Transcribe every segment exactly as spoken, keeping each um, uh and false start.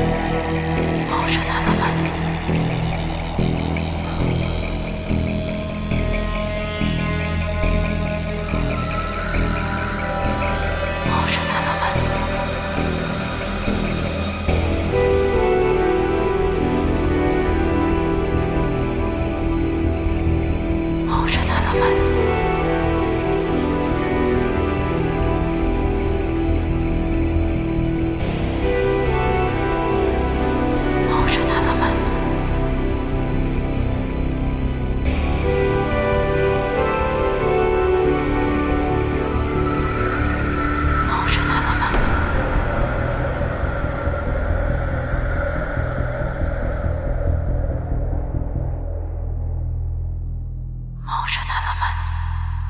毛着那个蛮子，毛着那个蛮子，毛着那个蛮子，毛着那个蛮子。毛着那个蛮子，毛着那个蛮子，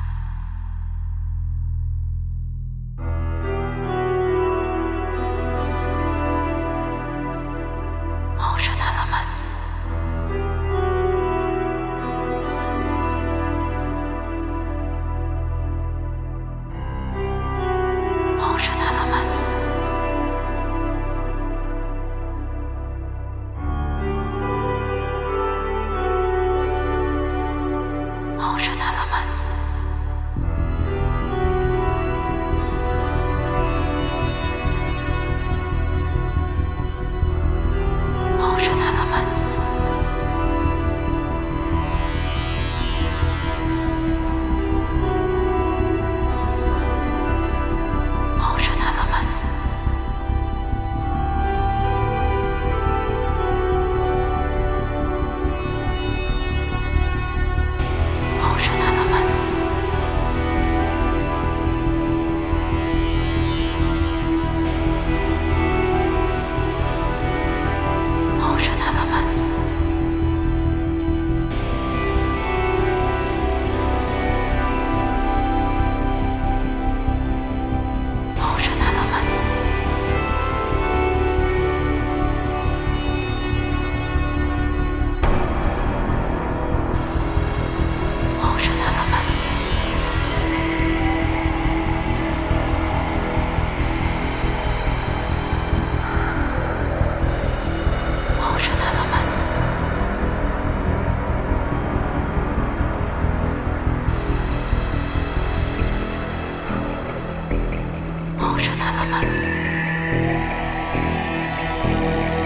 毛着那个蛮子，毛着那个蛮子，毛着那个蛮子，毛着那个蛮子，毛着那个蛮子，毛着那个蛮子，毛着那个蛮子，毛着那个蛮子，毛着那个蛮子，毛着那个蛮子，毛着那个蛮子，